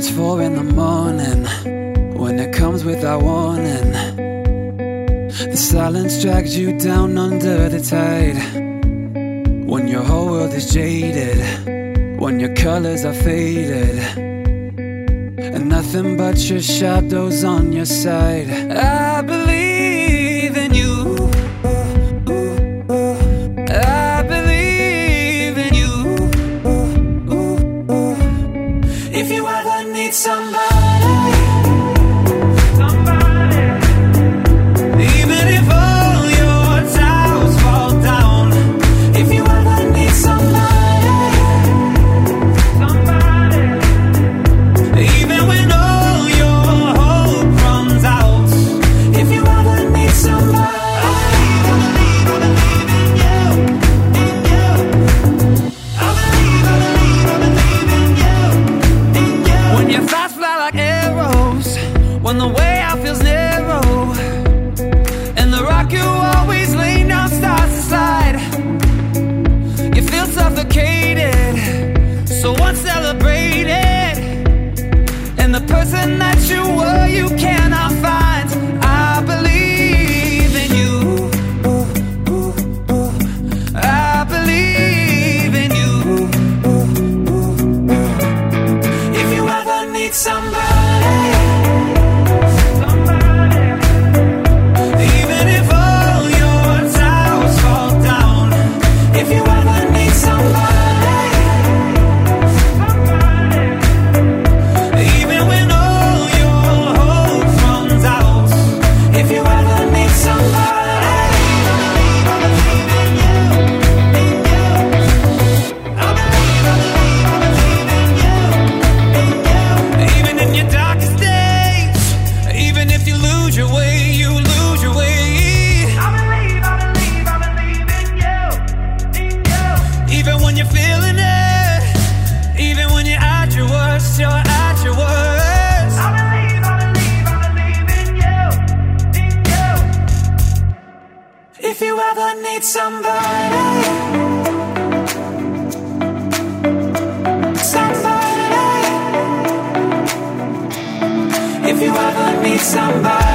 it's 4 in the morning, when it comes without warning, the silence drags you down under the tide. When your whole world is jaded, when your colors are faded, and nothing but your shadows on your side. I believe in you. I believe in you. If you ever need somebody, even if all your towers fall down, if you ever need somebody, even when all your hope runs out, if you ever need somebody, I believe in you, in you. I believe in you, in you. When your thoughts fly like arrows, when the way out feels narrow, and the rock you always lean down starts to slide, you feel suffocated, so once celebrated, and the person that you were you cannot find. I believe in you. I believe in you. If you ever need somebody, even if all your towers fall down, if you ever need somebody, even when all your hope runs out, if you ever need somebody, I believe in you, in you. I believe in you, in you. Even in your darkest days, even if you lose your way, you lose your way. I believe in you, in you. Even when you're feeling it, even when you're at your worst, you're at your worst. I believe in you, in you. If you ever need somebody, somebody. If you ever need somebody.